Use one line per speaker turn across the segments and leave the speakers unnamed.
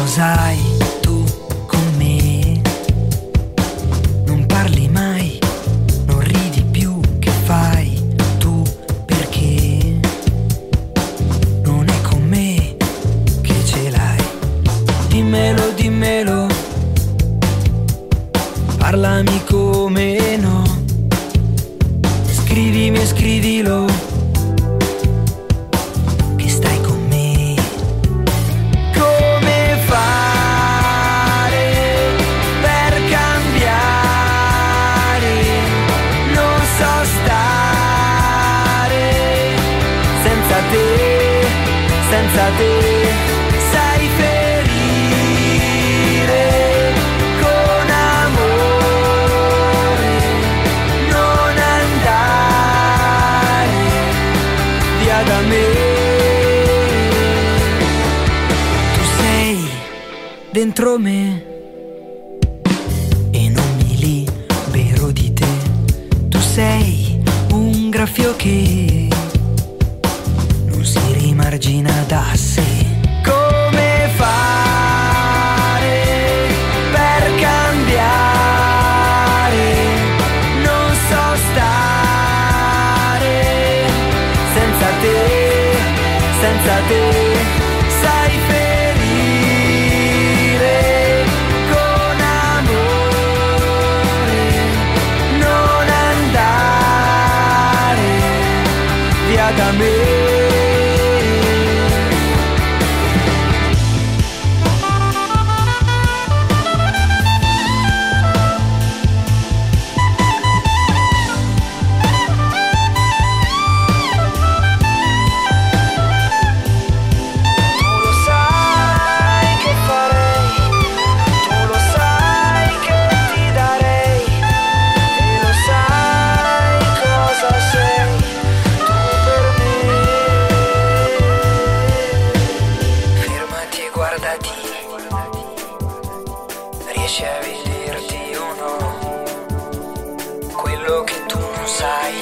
cosa hai tu con me? Non parli mai, non ridi più, che fai tu? Perché non è con me che ce l'hai? Dimmelo, dimmelo, parlami come no. Scrivimi e scrivilo che stai con me. Come fare per cambiare? Non so stare senza te, senza te. Sai ferire con amore, non andare via da me. Tu sei dentro me e non mi libero di te. Tu sei un graffio che non si rimargina da sé. Come fare per cambiare? Non so stare senza te, senza te. Sai ferire con amore, non andare via da me. Riesci a vederti o no? Quello che tu non sai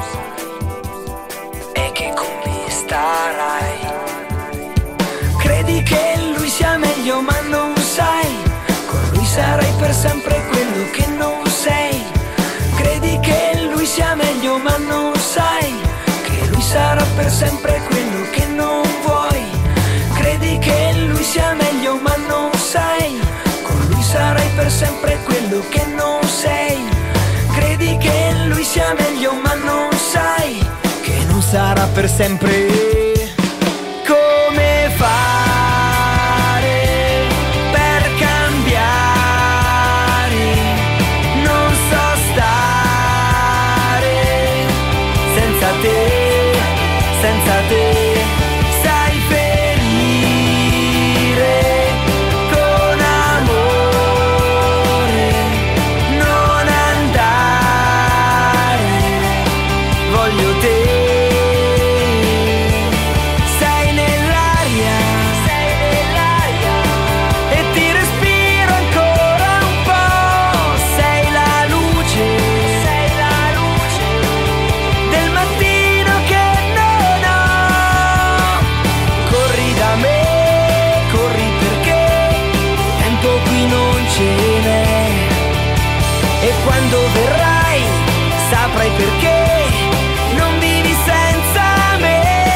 è che con me starai. Credi che lui sia meglio ma non sai, con lui sarai per sempre quello che non sei. Credi che lui sia meglio ma non sai che lui sarà per sempre quello che non vuoi. Credi che lui sia meglio ma non sai, sarai per sempre quello che non sei. Credi che lui sia meglio ma non sai che non sarà per sempre. Come fare per cambiare? Non so stare senza te, senza te. Sai ferire con amore, non andare, voglio te. Sei nell'aria e ti respiro ancora un po'. Sei la luce del mattino che non ho. Corri da me, corri perché tempo qui non ce n'è. E quando verrai saprai perché non vivi senza me.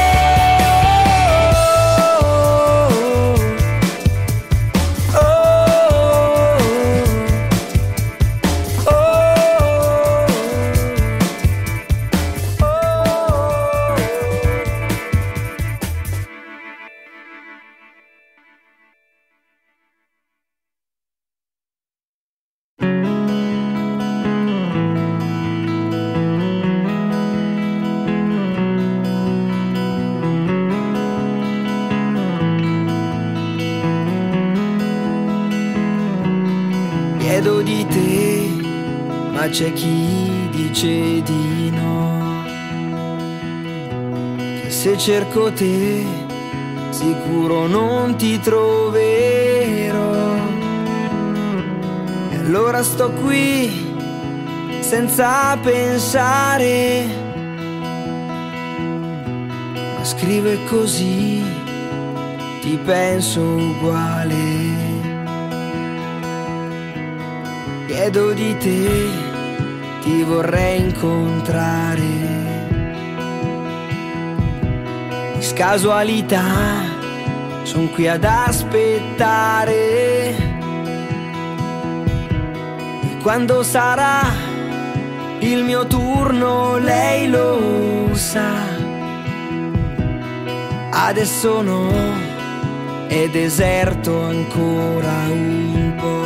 Oh, oh, oh, oh, chiedo di te, ma c'è chi dice di no. Che se cerco te, sicuro non ti troverò. E allora sto qui, senza pensare, ma scrive così, ti penso uguale. Chiedo di te, ti vorrei incontrare. Scasualità, son qui ad aspettare. E quando sarà il mio turno lei lo sa. Adesso no, è deserto ancora un po'.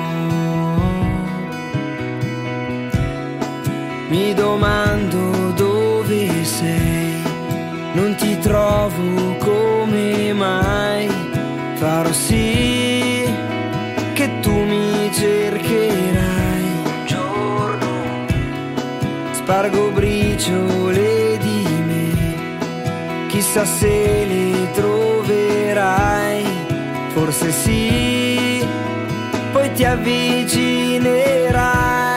Mi domando dove sei, non ti trovo, come mai? Farò sì che tu mi cercherai un giorno. Spargo briciole di me, chissà se le troverai. Forse sì, poi ti avvicinerai.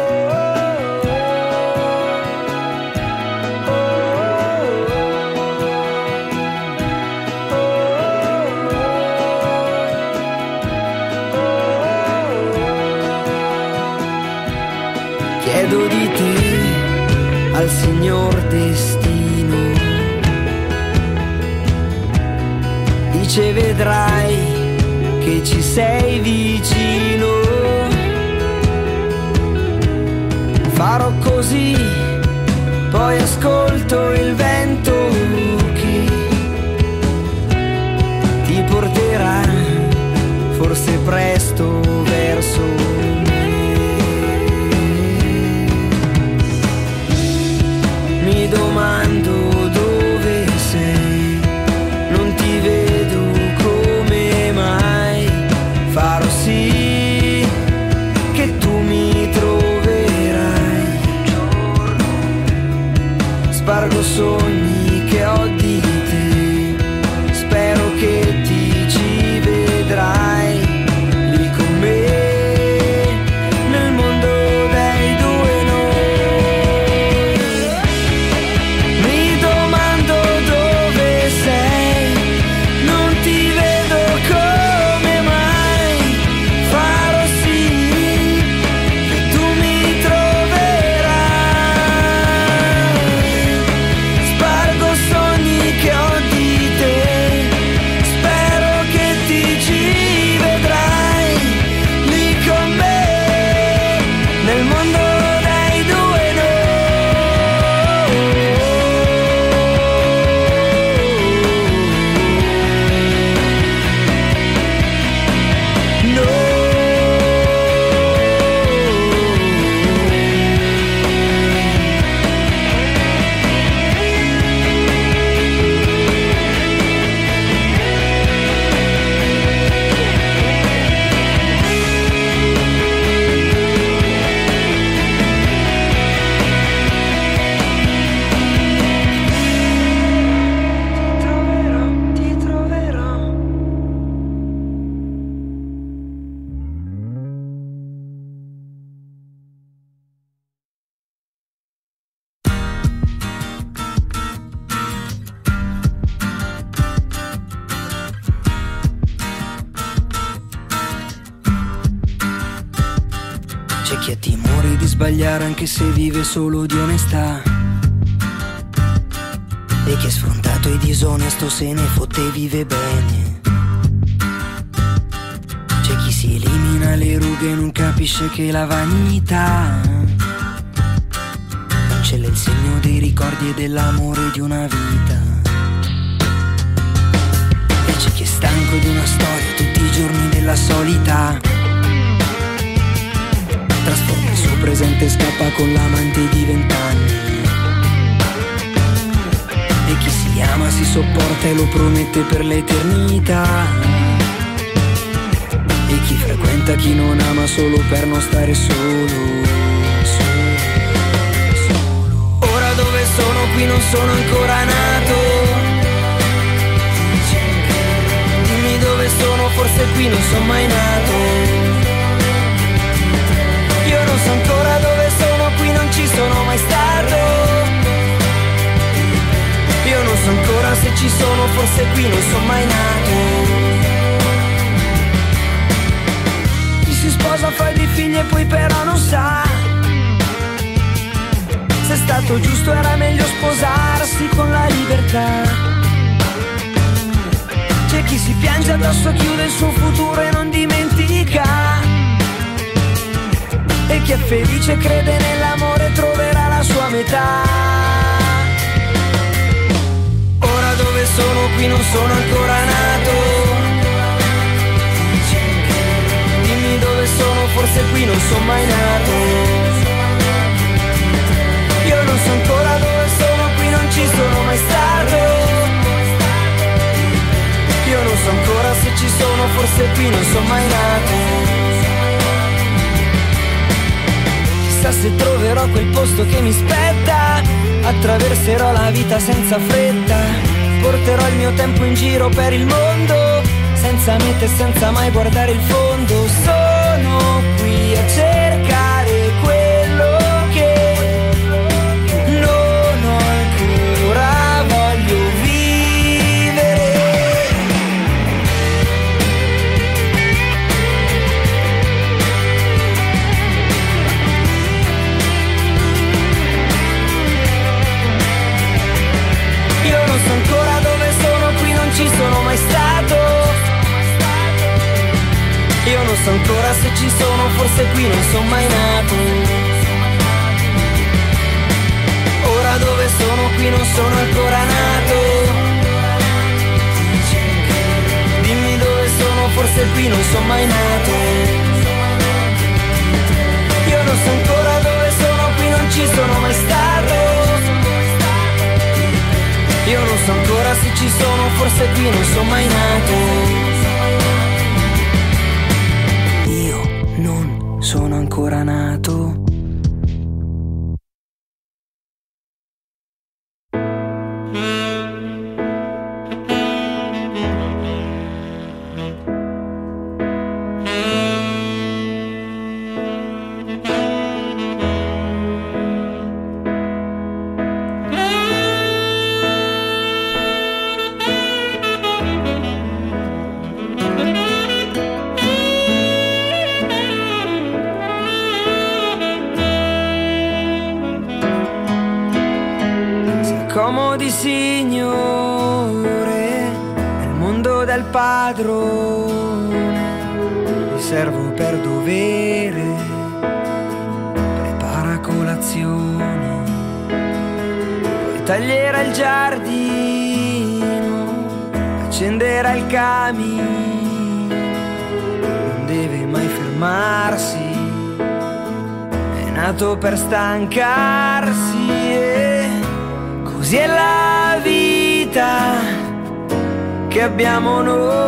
Chiedo di te al signor destino, dice vedrai che ci sei vicino. Farò così, poi ascolto il vento che ti porterà forse presto verso me. Mi domando dove sei, non ti vedo, come mai? Farò sì che tu mi troverai un giorno. Spargo sogni che ho di te, spero che ti ci vedrai lì con me. C'è chi ha timore di sbagliare anche se vive solo di onestà, e chi è sfrontato e disonesto se ne fotte e vive bene. C'è chi si elimina le rughe e non capisce che la vanità cancella il segno dei ricordi e dell'amore di una vita. E c'è chi è stanco di una storia tutti i giorni della solita, trasforma il suo presente e scappa con l'amante di 20 anni. E chi si ama si sopporta e lo promette per l'eternità. E chi frequenta chi non ama solo per non stare solo. Ora dove sono? Qui non sono ancora nato. Dimmi dove sono, forse qui non sono mai nato. Io non so ancora dove sono, qui non ci sono mai stato. Io non so ancora se ci sono, forse qui non sono mai nato. Mi si sposa, fa dei figli e poi però non sa se è stato giusto, era meglio sposarsi con la libertà. C'è chi si piange addosso, chiude il suo futuro e non dimentica, e chi è felice crede nell'amore troverà la sua metà. Ora dove sono, qui non sono ancora nato. Dimmi dove sono, forse qui non sono mai nato. Io non so ancora dove sono, qui non ci sono mai stato. Io non so ancora se ci sono, forse qui non sono mai nato. Chissà se troverò quel posto che mi spetta, attraverserò la vita senza fretta, porterò il mio tempo in giro per il mondo, senza mete e senza mai guardare il fondo. Sono qui a cercare quello che non ho ancora, voglio vivere. Io non so ancora dove sono, qui non ci sono mai stato. Io non so ancora se ci sono, forse qui non sono mai nato. Ora dove sono, qui non sono ancora nato. Dimmi dove sono, forse qui non sono mai nato. Io non so ancora dove sono, qui non ci sono mai stato. Io non so ancora se ci sono, forse qui non sono mai nato. Non sono ancora nato. Comodi signore nel mondo del padrone, mi servo per dovere, prepara colazione, poi taglierà il giardino, accenderà il camino, non deve mai fermarsi, è nato per stancarsi e così è la vita che abbiamo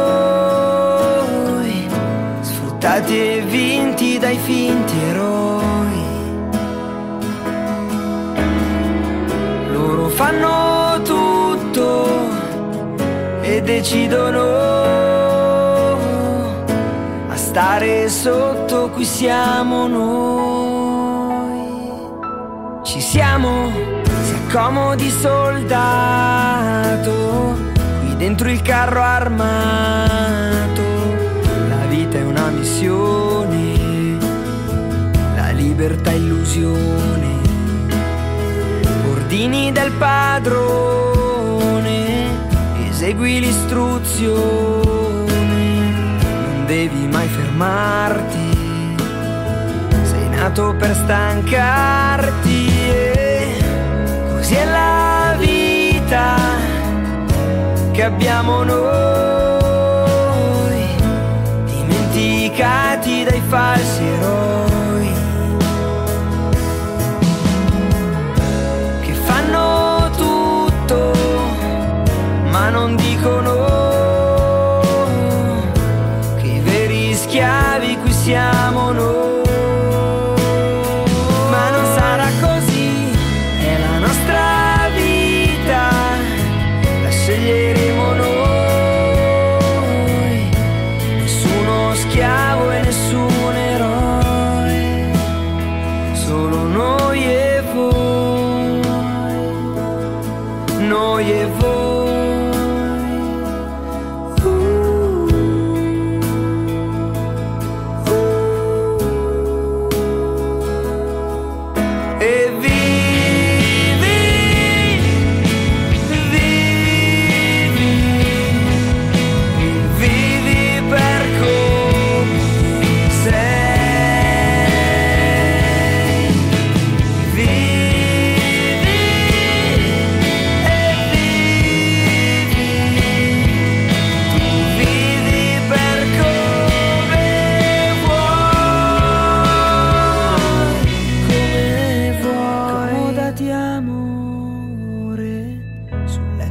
noi, sfruttati e vinti dai finti eroi. Loro fanno tutto e decidono, a stare sotto qui siamo noi. Ci siamo, comodi soldato, qui dentro il carro armato. La vita è una missione, la libertà è illusione. Ordini del padrone, esegui l'istruzione. Non devi mai fermarti, sei nato per stancarti. Così è la vita che abbiamo noi, dimenticati dai falsi eroi, che fanno tutto ma non dicono che i veri schiavi qui siamo noi. Sceglieremo noi, nessuno schiavo e nessun eroe, solo noi e voi, noi e voi.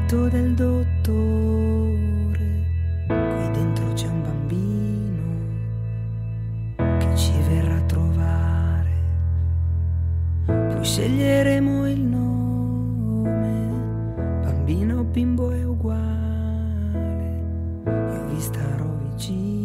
letto del dottore, qui dentro c'è un bambino che ci verrà a trovare, poi sceglieremo il nome, bambino o bimbo è uguale, io vi starò vicino.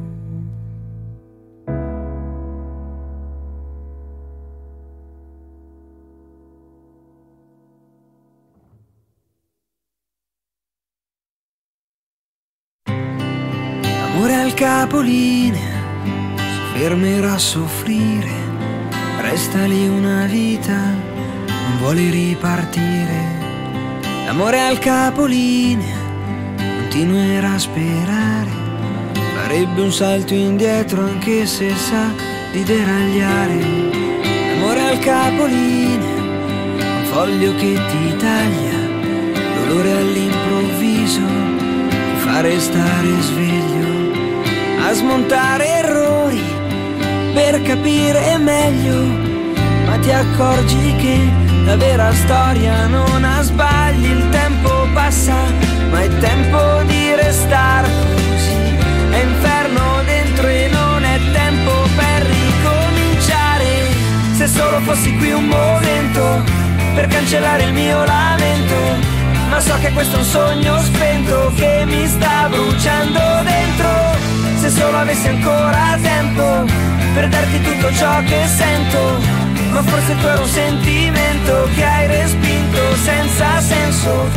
Amore al capolinea, si fermerà a soffrire, resta lì una vita, non vuole ripartire. L'amore al capolinea continuerà a sperare, farebbe un salto indietro anche se sa di deragliare. L'amore al capolinea, un foglio che ti taglia, dolore all'improvviso, ti fa restare sveglio, a smontare errori per capire meglio, ma ti accorgi che la vera storia non ha sbagli. Il tempo passa, ma è tempo di restar così, è inferno dentro e non è tempo per ricominciare. Se solo fossi qui un momento per cancellare il mio lamento, ma so che questo è un sogno spento che mi sta bruciando dentro. Se solo avessi ancora tempo per darti tutto ciò che sento, ma forse tu eri un sentimento che hai respinto senza senso.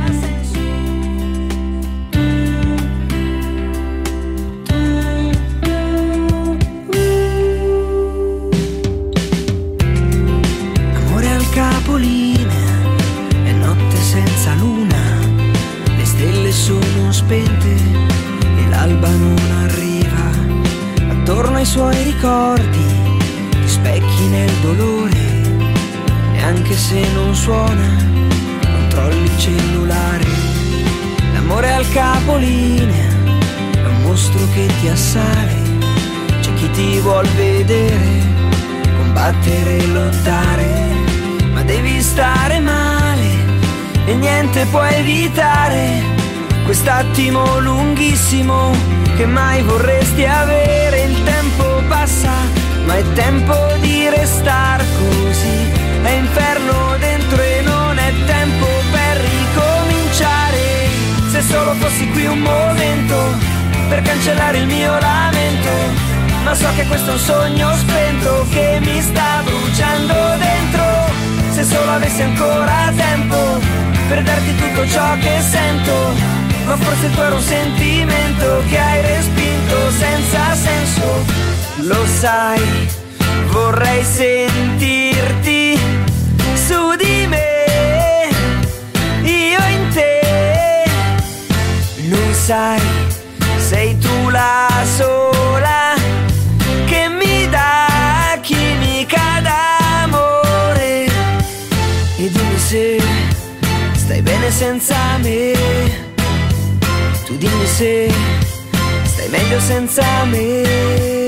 Amore al capolinea, è notte senza luna, le stelle sono spente, l'alba non arriva, attorno ai suoi ricordi, ti specchi nel dolore, e anche se non suona, controlli il cellulare. L'amore al capolinea, è un mostro che ti assale, c'è chi ti vuol vedere, combattere e lottare, ma devi stare male, e niente può evitare quest'attimo lunghissimo che mai vorresti avere. Il tempo passa, ma è tempo di restar così, è inferno dentro e non è tempo per ricominciare. Se solo fossi qui un momento per cancellare il mio lamento, ma so che questo è un sogno spento che mi sta bruciando dentro. Se solo avessi ancora tempo per darti tutto ciò che sento, ma forse tu eri un sentimento che hai respinto senza senso. Lo sai, vorrei sentirti su di me, io in te. Non sai, sei tu la sola che mi dà chimica d'amore. E dimmi se stai bene senza me, tu dimmi se stai meglio senza me.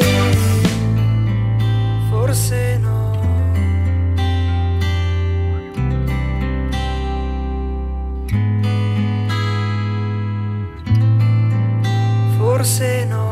Forse no, forse no.